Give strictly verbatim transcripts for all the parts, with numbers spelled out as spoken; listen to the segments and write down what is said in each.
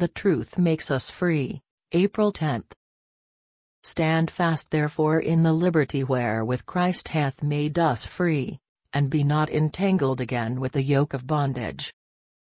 The truth makes us free. April tenth. Stand fast therefore in the liberty wherewith Christ hath made us free, and be not entangled again with the yoke of bondage.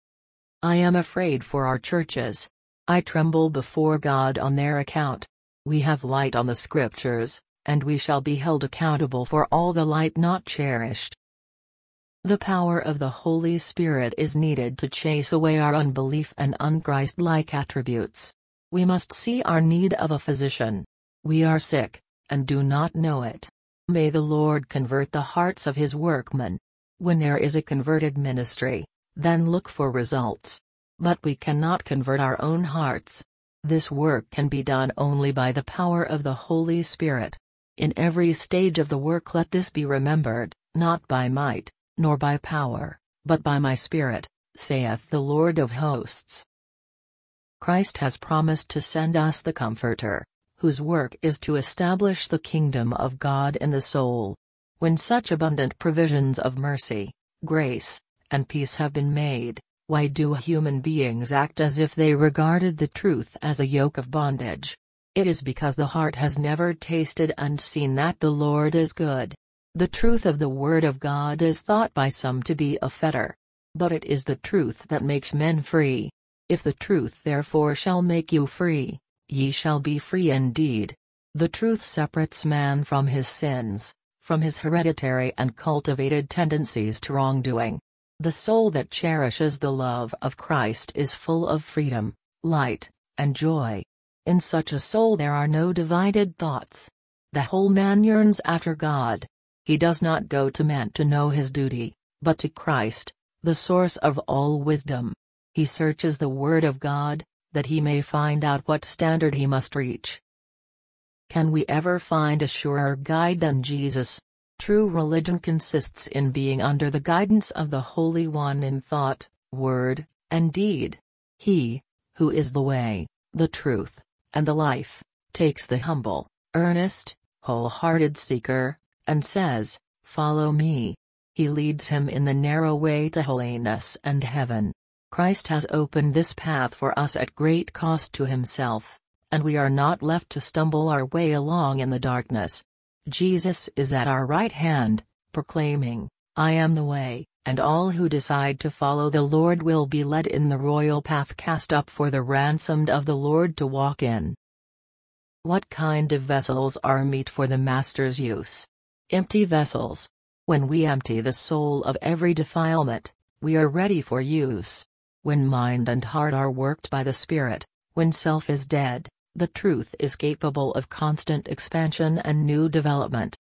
I am afraid for our churches. I tremble before God on their account. We have light on the Scriptures, and we shall be held accountable for all the light not cherished. The power of the Holy Spirit is needed to chase away our unbelief and unchristlike attributes. We must see our need of a physician. We are sick, and do not know it. May the Lord convert the hearts of His workmen. When there is a converted ministry, then look for results. But we cannot convert our own hearts. This work can be done only by the power of the Holy Spirit. In every stage of the work let this be remembered, not by might, nor by power, but by my Spirit, saith the Lord of hosts. Christ has promised to send us the Comforter, whose work is to establish the kingdom of God in the soul. When such abundant provisions of mercy, grace, and peace have been made, why do human beings act as if they regarded the truth as a yoke of bondage? It is because the heart has never tasted and seen that the Lord is good. The truth of the Word of God is thought by some to be a fetter. But it is the truth that makes men free. If the truth therefore shall make you free, ye shall be free indeed. The truth separates man from his sins, from his hereditary and cultivated tendencies to wrongdoing. The soul that cherishes the love of Christ is full of freedom, light, and joy. In such a soul there are no divided thoughts. The whole man yearns after God. He does not go to man to know his duty, but to Christ, the source of all wisdom. He searches the Word of God, that he may find out what standard he must reach. Can we ever find a surer guide than Jesus? True religion consists in being under the guidance of the Holy One in thought, word, and deed. He, who is the way, the truth, and the life, takes the humble, earnest, wholehearted seeker, and says, "Follow me." He leads him in the narrow way to holiness and heaven. Christ has opened this path for us at great cost to Himself, and we are not left to stumble our way along in the darkness. Jesus is at our right hand, proclaiming, "I am the way," and all who decide to follow the Lord will be led in the royal path cast up for the ransomed of the Lord to walk in. What kind of vessels are meet for the Master's use? Empty vessels. When we empty the soul of every defilement, we are ready for use. When mind and heart are worked by the Spirit, when self is dead, the truth is capable of constant expansion and new development.